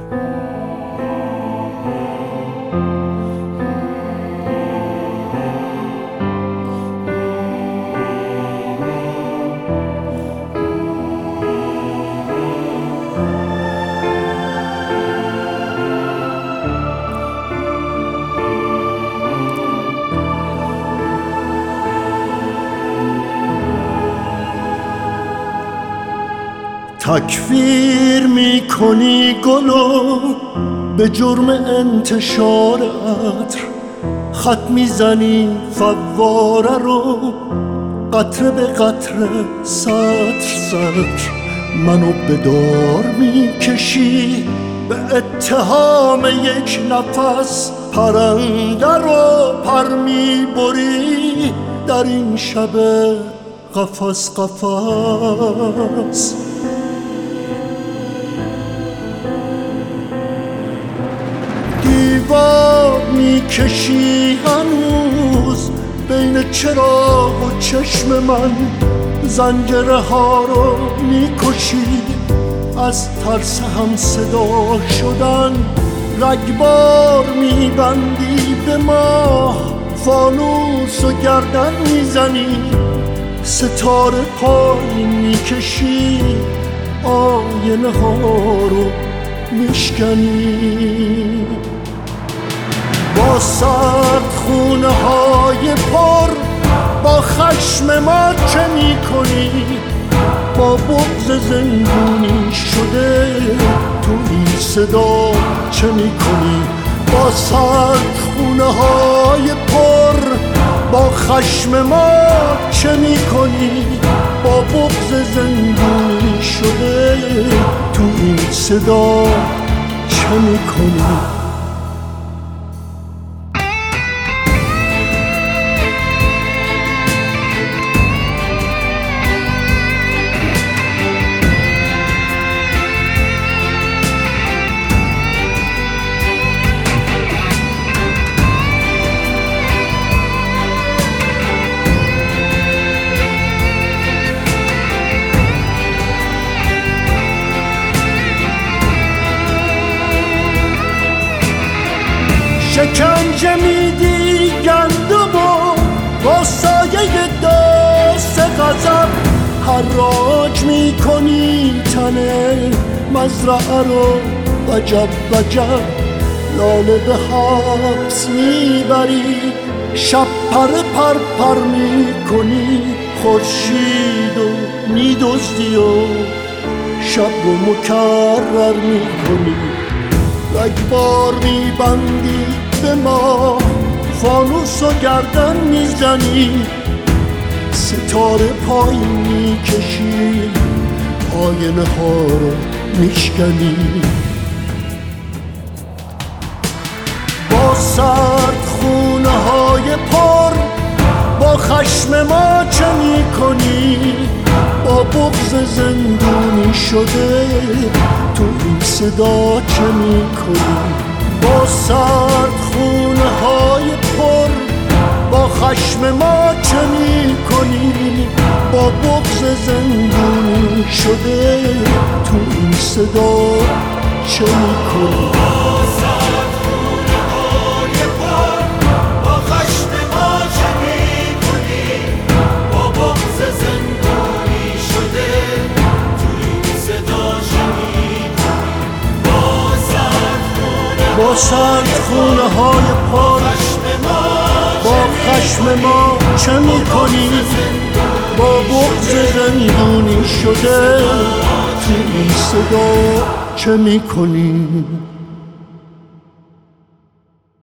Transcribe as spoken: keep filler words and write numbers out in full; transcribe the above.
تکفیر میکنی گلو به جرم انتشار عطر، خط میزنی فواره رو قطره به قطره سطر سطر، منو به دار میکشی به اتهام یک نفس، پرنده رو پر میبری در این شب قفس قفس. دیوار میکشی هنوز بین چراغ و چشم من، زنجره ها رو میکشی از ترس هم صدا شدن، رگبار میبندی به ماه، فانوس و گردن میزنی، ستاره پایین میکشی، آینه ها رو میشکنی. با سرد خونه های پر با خشم ما چه میکنی؟ با بغض زندونی شده تو این صدا چه میکنی؟ با سرد خونه های پر با خشم ما چه میکنی؟ با بغض زندونی شده تو این صدا چه میکنی؟ شکنجه میدی گندمو با سایه دست غضب، حراج میکنی تنه مزرعه رو وجب وجب، لاله به حبس میبری شب پر پر پر میکنی، خورشید و میدزدی و شب رو مکرر میکنی، رگبار میبندی به ما، فانوس و گردن میزنی، ستاره پایین میکشی، آینه ها رو میشکنی. با سرد خونه های پر با خشم ما چه میکنی؟ با بغض زندونی شده تو این صدا چه میکنی؟ با سرد خونه های پر با خشم ما چه میکنی؟ با بغض زندونی شده تو این صدا چه میکنی؟ با سرد خونه های پر با خشم ما چه میکنی؟ با بغض زندونی شده تو این صدا چه میکنی؟